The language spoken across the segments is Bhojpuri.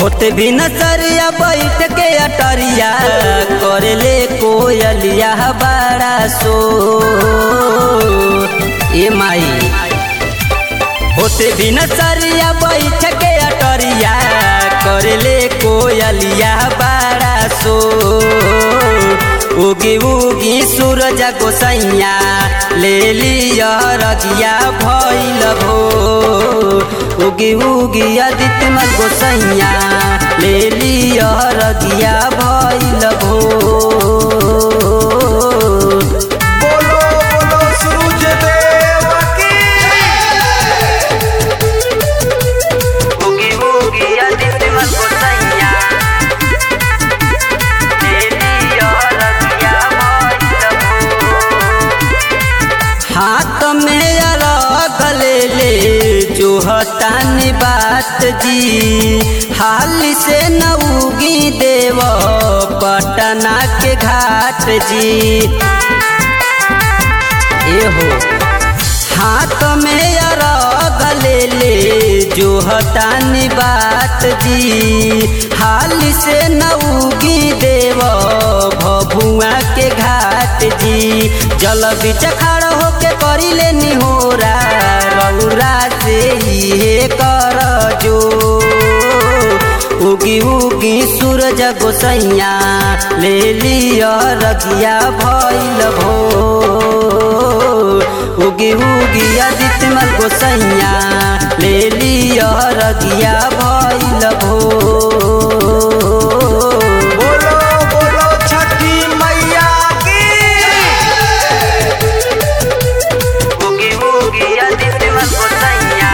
होते भी नसरिया बैठ के अटरिया करेले कोयलिया बड़ा सो ए माई। होते भी नसरिया बैठ के अटरिया करेले कोयलिया बड़ा सो। उगी उगी सूरज गोसैया ले लिया रगिया भइल भो। उगी उगी आदित्य मल गोसैया ले लिया रगिया भइल भो। बोलो बोलो सूरज देव की। उगी उगी आदित्य मल गोसैया ले लिया रगिया भइल भो। हाथ में अलग ले ले जो हतानी बात जी हाल से न उगी देव पटना के घाट जी। ए हो हाथ में अलग ले ले जो हतानी बात जी हाल से न उगी देव भभुआ के घाट जी। जल बिच खड़ा होके करी ले निहोरा रौरा से ये कर जो। उगी उगी सूरज गोसैया ले लिया रगिया भइल भो। उगी उगी आदित्य मल गोसैया ले लिया रगिया भइल भो। बोलो बोलो छठी मैया की। उगी उगी आदित्य मल गोसैया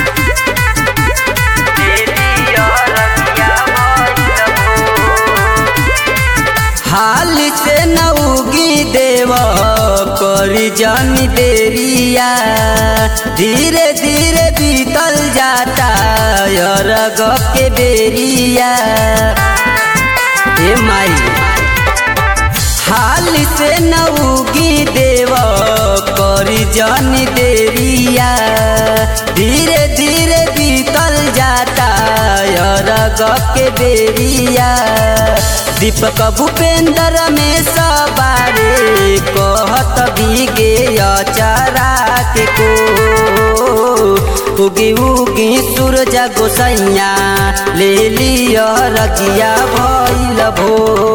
ले लिया रगिया भइल भो। हाल से न उगी देव करी जानी देरिया धीरे धीरे बीतल जाता अरग के बेरिया ए माई। हाल से न उगी देव करी जानी देरिया धीरे धीरे बीतल जाता अरग के बेरिया। दीपक भूपेंद्र में सवारे कहत भीगे अचारा के को। उगी उगी सूरज गोसैया ले लिया रगिया भइल भो।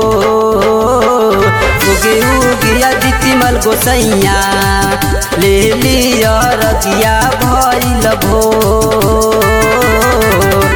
उगी उगी आदित्य मल गोसैया ले लिया रगिया भइल भो।